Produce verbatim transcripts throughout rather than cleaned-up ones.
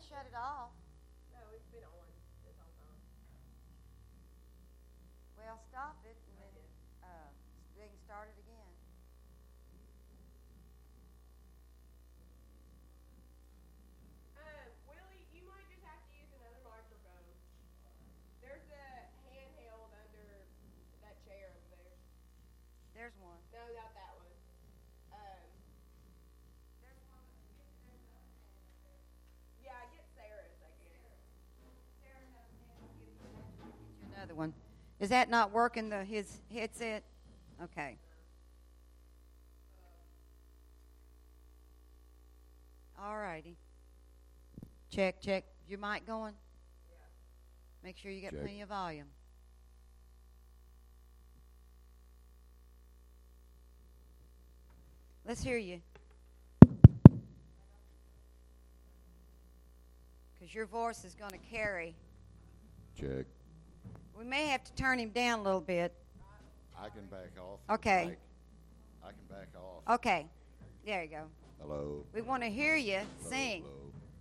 shut it off. No, it's been on this whole time. Well, stop it and then uh, they can start it again. Um, Willie, you might just have to use another microphone. There's a handheld under that chair over there. There's one. No, not that one. Um, yeah, I get Sarah's, I guess. Another one. Is that not working, the his headset? Okay. All righty. Check, check. Your mic going? Yeah. Make sure you get Check. plenty of volume. Let's hear you. Because your voice is going to carry. Check. We may have to turn him down a little bit. I can back off. Okay. Mike. I can back off. Okay. There you go. Hello. We want to hear you Hello, sing. hello.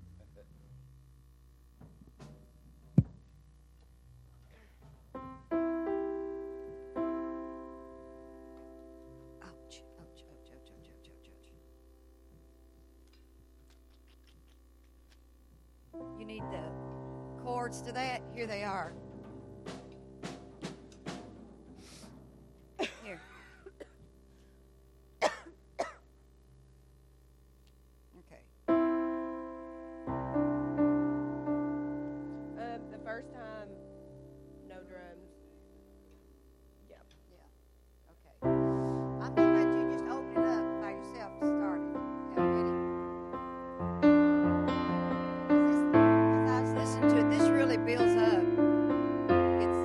Ouch, ouch, ouch, ouch, ouch, ouch, ouch, ouch. You need the chords to that? Here they are. Here. Okay. Um, the first time, no drums. Yeah. Yeah. Okay. I'm going to let you just open it up by yourself to start it. Okay, ready? This, as I was listening to it, this really builds up. It's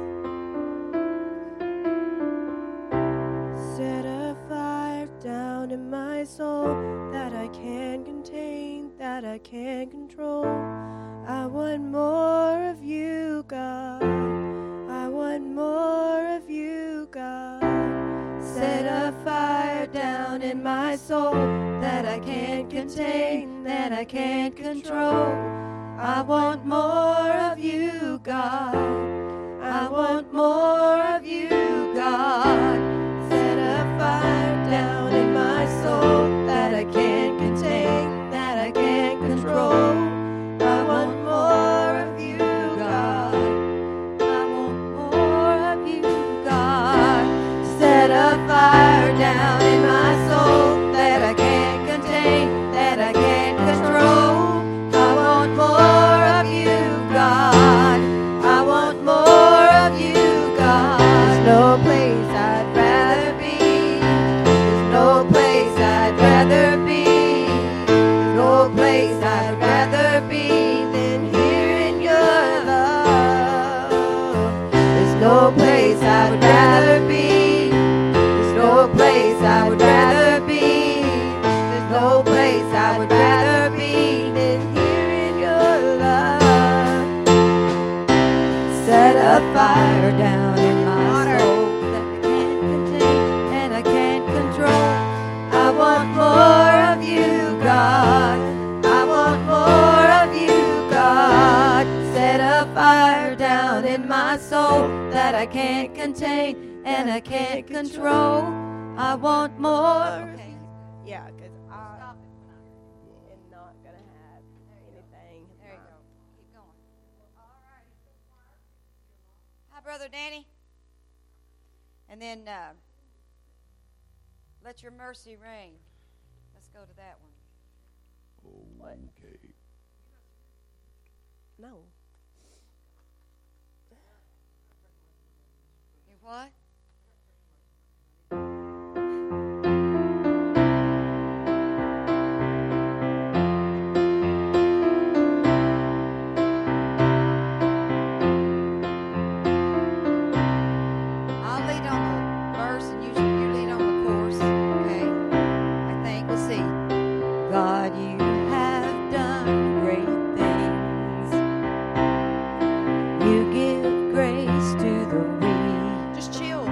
Set a fire down in my soul that I can't contain, that I can't control. I want more of you, God. I want more of you, God. Set a fire down in my soul that I can't contain, that I can't control. I want more of you, God. I want more of you, God. Set a fire down in my soul that I can't contain, that I can't control. I want more of you, God. I want more of you, God. Set a fire down in my soul that I can't contain, that I can't control. I want more of you, God. I want more of you, God. There's no place I'd rather be. There's no place I'd rather be. There's no place I'd rather be than here in your love. There's no place I would rather be. There's no place I would rather be. There's no place I would rather be than here in your love. Set a fire down in my soul that I can't contain and I can't control. I want more of you, God. I want more of you, God. Set a fire down in my soul that I can't contain and I can't control. I want more. okay. Yeah, because I Stop it. am not going to have anything. There you go. Keep going. All right. Hi, Brother Danny. And then uh, Let Your Mercy Reign. Let's go to that one. What? Okay. No. You what? I'll lead on the verse and you, you lead on the chorus. Okay. I think we'll see. God, you have done great things. You give grace to the weak. Just chill.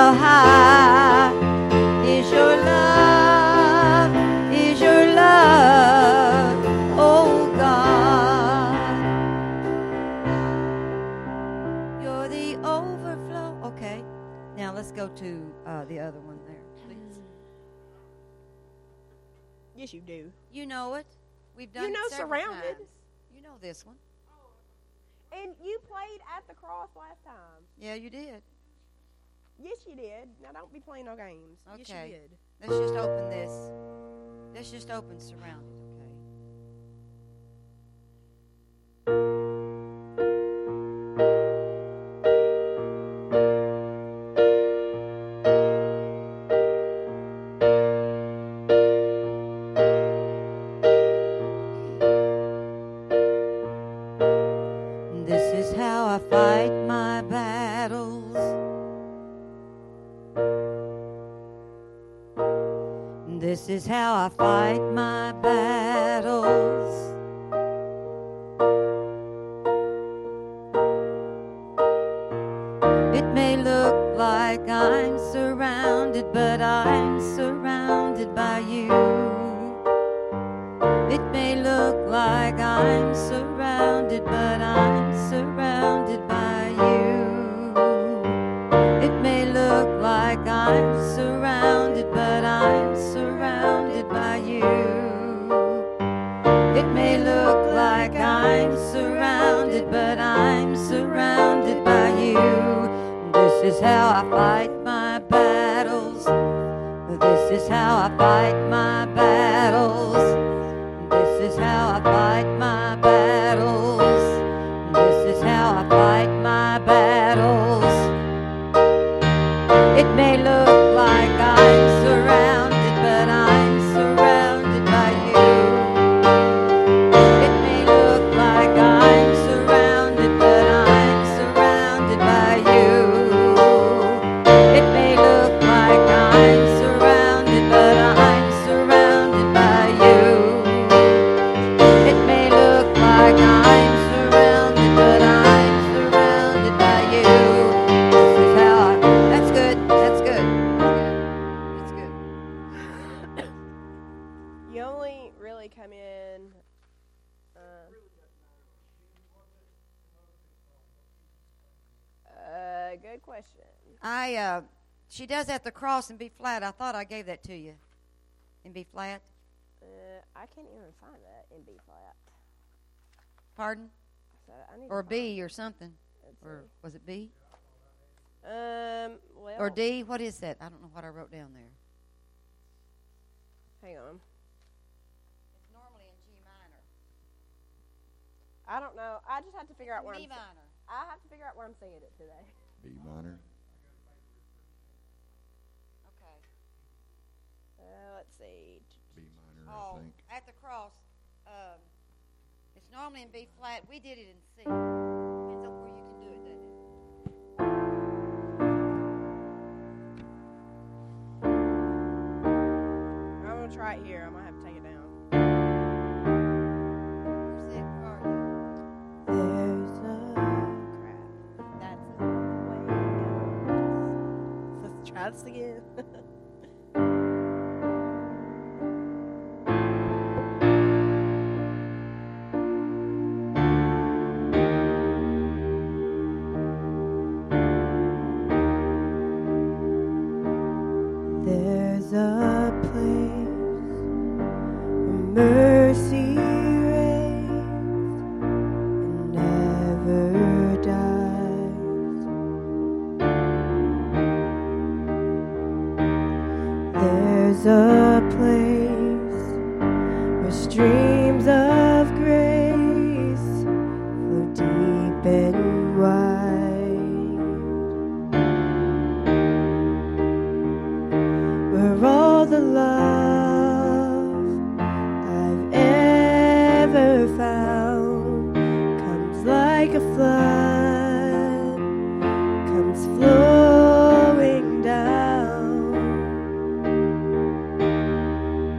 How high is your love? Is your love, oh God? You're the overflow. Okay, now let's go to uh, the other one there, please. Yes, you do. You know it. We've done You know it several Surrounded. times. You know this one. And you played at the cross last time. Yeah, you did. Yes, you did. Now, don't be playing no games. Yes, Okay. you did. Let's just open this. Let's just open Surrounded, okay? This is how I fight my battles. This is how I fight my battles. It may look like I'm surrounded, but I'm surrounded by you. It may look like I'm surrounded, but I'm surrounded by you. It may look like I'm surrounded, but I'm surrounded by you. It may look like I'm surrounded, but I'm surrounded by you. This is how I fight my battles. This is how I fight my battles. This is how I fight my battles. This is how I fight my battles. It may look like I'm surrounded, but I'm surrounded by you. It may look like I'm surrounded, but I'm surrounded by you. It may look like I'm surrounded, but I'm surrounded by you. It may look like I'm surrounded, but I'm surrounded by you. This is how I, that's good, that's good, that's good. You only really come in. Uh, uh, good question. I, uh, she does at the cross in B flat. I thought I gave that to you. In B flat. Uh, I can't even find that in B flat. Pardon? So I need Or to find B or something. Let's Or see. was it B? Um. Well. Or D? What is that? I don't know what I wrote down there. Hang on. It's normally in G minor. I don't know. I just have to figure out where B I'm. minor. I have to figure out where I'm saying it today. B minor. Okay. Uh, let's see. B minor, Oh, I think. at the cross. Um, it's normally in B flat. We did it in C. Depends on where you can do it, doesn't it? I'm gonna try it here. I might have to take it down. Where's it? Where are you? There's a crap. That's the way it goes. Let's try this again. There's a place where mercy reigns and never dies. There's a place where streams of grace flow deep and wide, where all the love I've ever found comes like a flood, comes flowing down.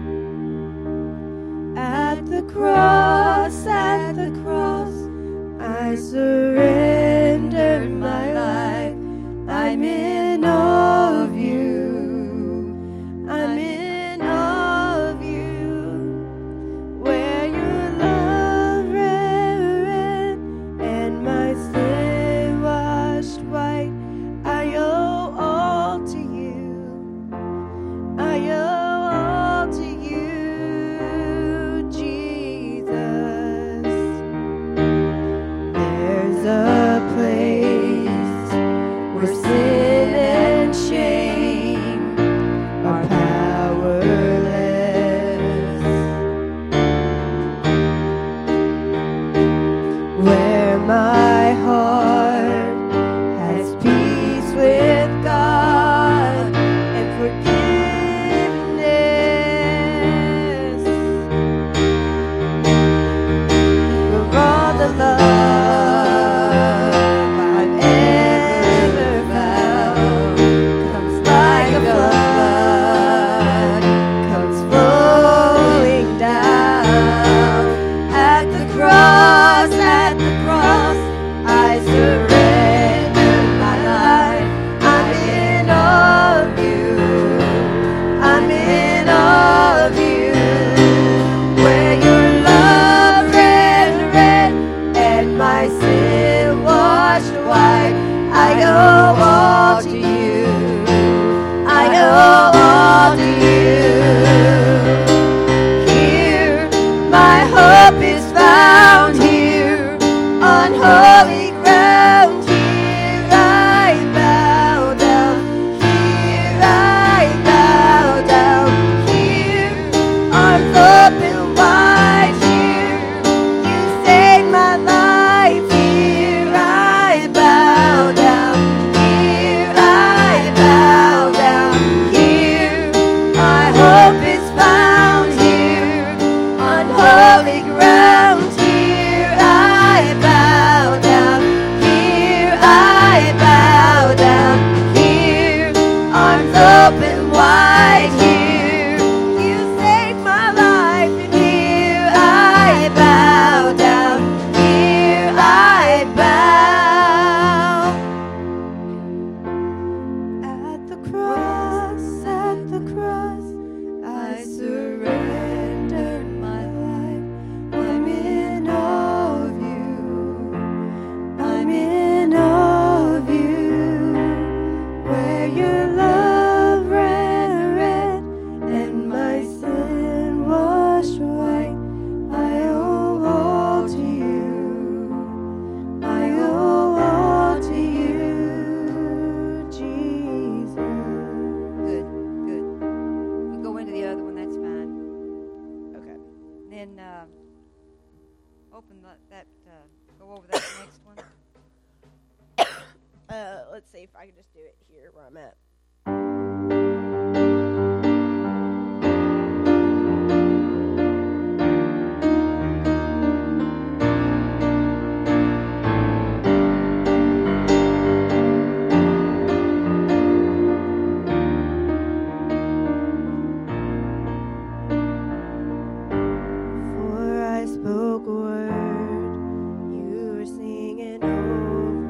owe all to you. Here, my hope is found here on holy ground. Here I bow down. Here I bow down. Here, arms open wide. Here, you saved my life. Here I bow down. Here I bow down. Here, my hope is found here on holy ground. Here I bow down. Here I bow down. Here, arms open wide. Here, you saved my life. And here I bow down. Here I bow. At the cross, at the cross, I surrendered my life. I'm in awe of you. I'm in awe of you. Where your love ran red and my sin washed white. I owe all to you. I owe all to you, Jesus. Good, good. We'll go into the other one, that's fine. Okay. Then uh, open the, that, uh, go over that next one. Uh, let's see if I can just do it here where I'm at. Before I spoke a word, you were singing over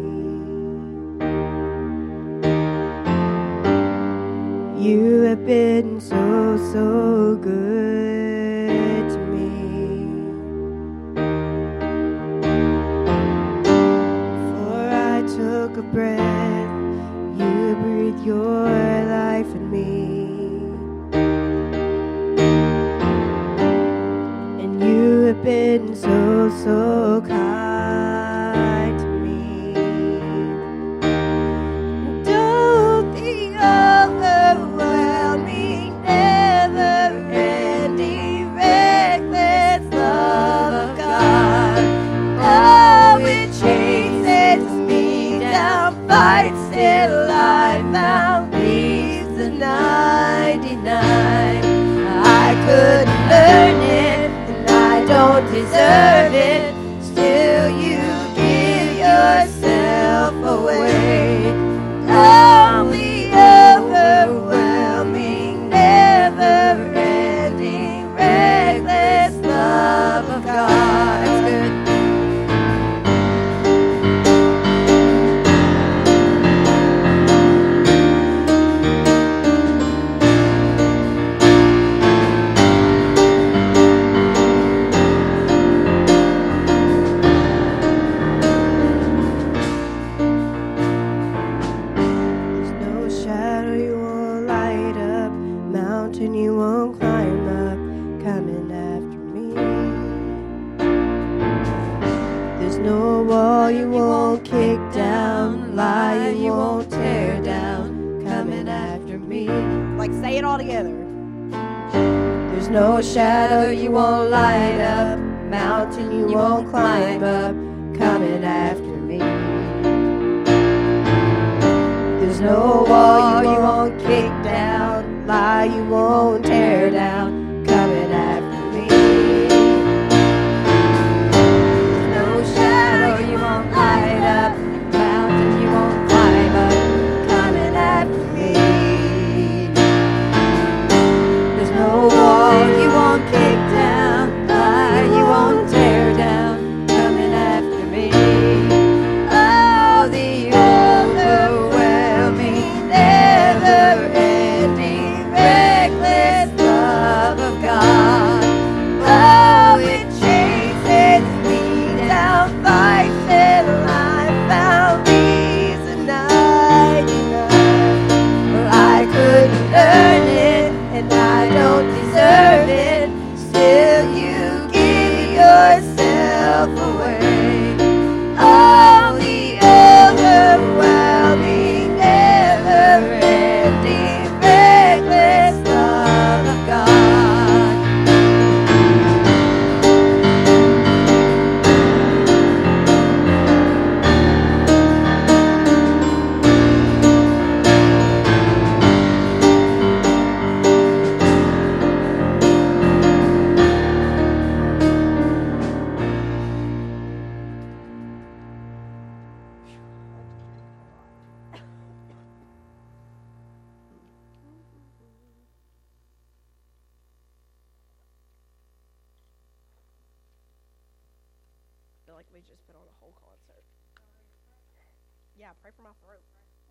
me. You have been so, so good to me. Before I took a breath, you breathed your life in me. And you have been so, so kind to me. Don't the overwhelming, never-ending, reckless love of God. Oh, it chases me down, fights till I found leaves the ninety-nine. I couldn't learn it, and I don't deserve it. Still, you give yourself away. Oh, the overwhelming, never-ending, reckless love of God. That's good. There's no shadow you won't light up, mountain you won't climb up, coming after me. There's no wall you won't kick down, lie you won't tear down, coming after me. Like, say it all together. There's no shadow you won't light up, mountain you won't climb up, coming after me. There's no wall you won't kick down, lie you won't tear down, coming after me. There's no shadow you won't light up, mountain you won't climb up, coming after me. There's no wall you won't kick down, lie you won't tear down, coming after me. Oh, the overwhelming, never like we just put on a whole concert. Yeah, pray for my throat.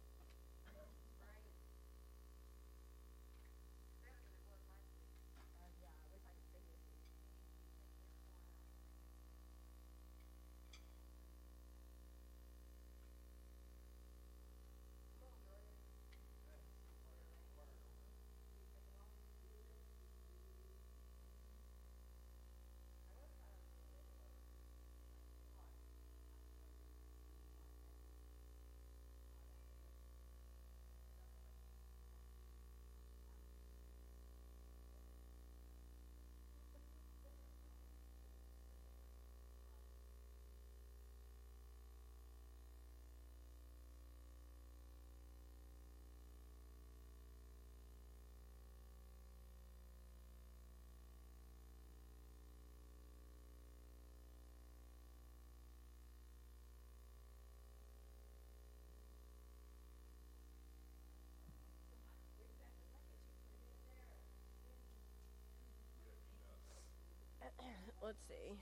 Let's see.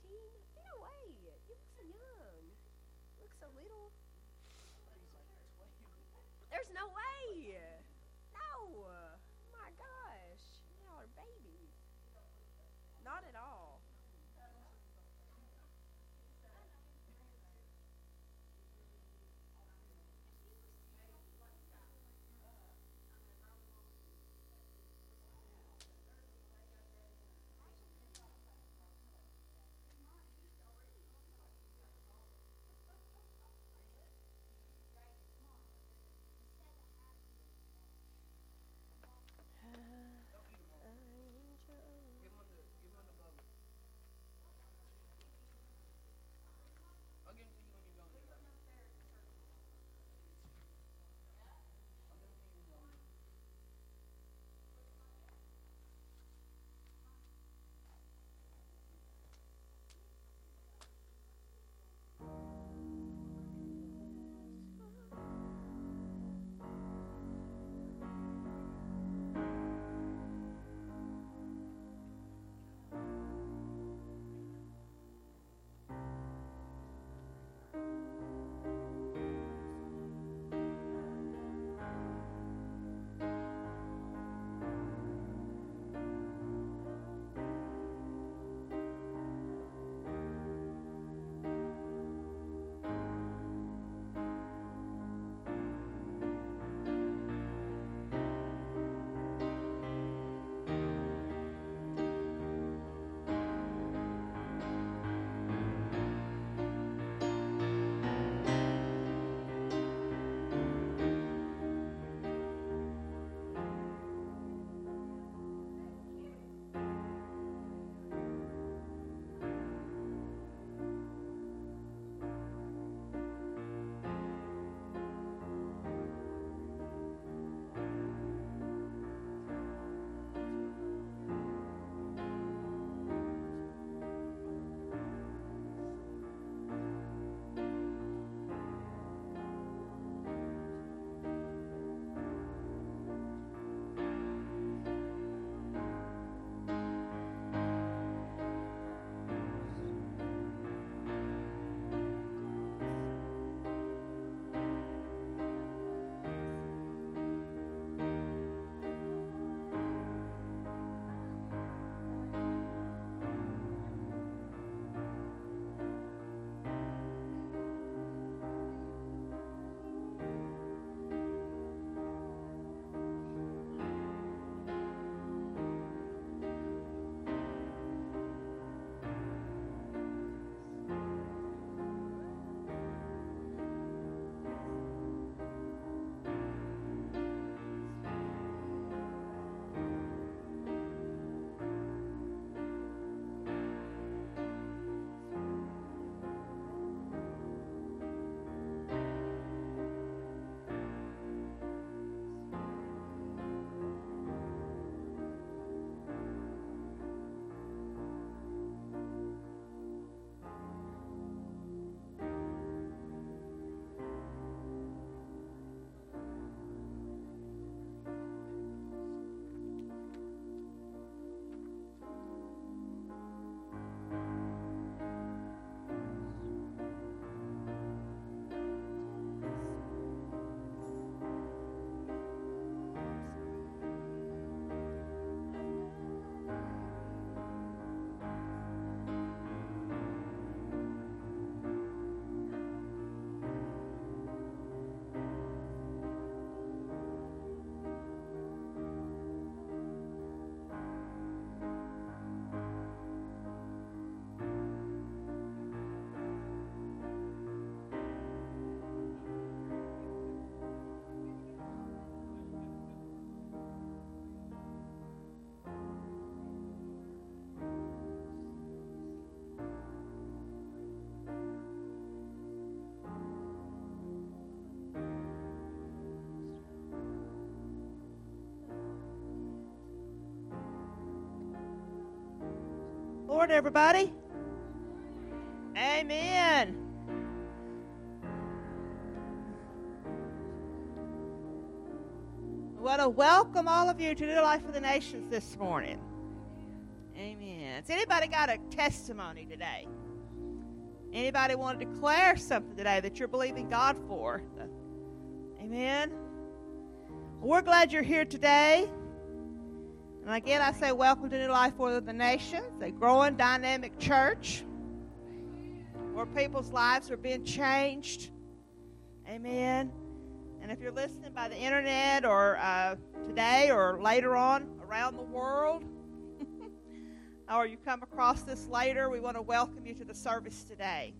Get away. You look so young. You look so little. There's no way. No. My gosh. Y'all are babies. Not at all. Lord, everybody. Amen. I want to welcome all of you to New Life for the Nations this morning. Amen. hands. Anybody got a testimony today? Anybody want to declare something today that you're believing God for? Amen. Well, we're glad you're here today. And again, I say welcome to New Life for the Nations, a growing, dynamic church where people's lives are being changed. Amen. And if you're listening by the internet or uh, today or later on around the world, or you come across this later, we want to welcome you to the service today.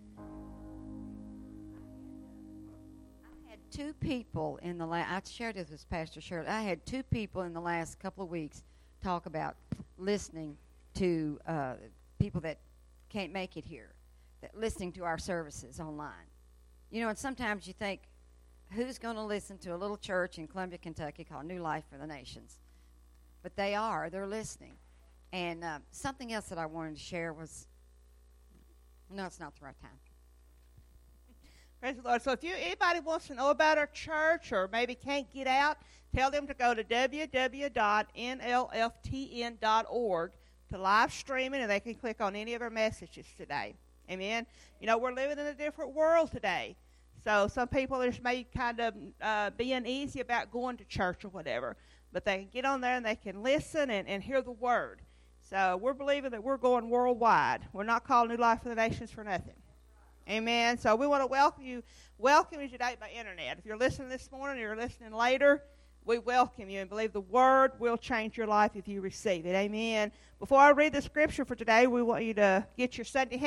I had two people in the last, I shared this with Pastor Shirley. I had two people in the last couple of weeks talk about listening to uh, people that can't make it here, that listening to our services online. You know, and sometimes you think, who's going to listen to a little church in Columbia, Kentucky called New Life for the Nations? But they are. They're listening. And uh, something else that I wanted to share was, no, it's not the right time. Praise the Lord. So if you anybody wants to know about our church or maybe can't get out, tell them to go to w w w dot n l f t n dot org to live streaming, and they can click on any of our messages today. Amen. You know, we're living in a different world today. So some people just may kind of uh, be uneasy about going to church or whatever. But they can get on there and they can listen and, and hear the word. So we're believing that we're going worldwide. We're not called New Life for the Nations for nothing. Amen. So we want to welcome you, welcome you today by internet. If you're listening this morning or you're listening later, we welcome you and believe the word will change your life if you receive it. Amen. Before I read the scripture for today, we want you to get your Sunday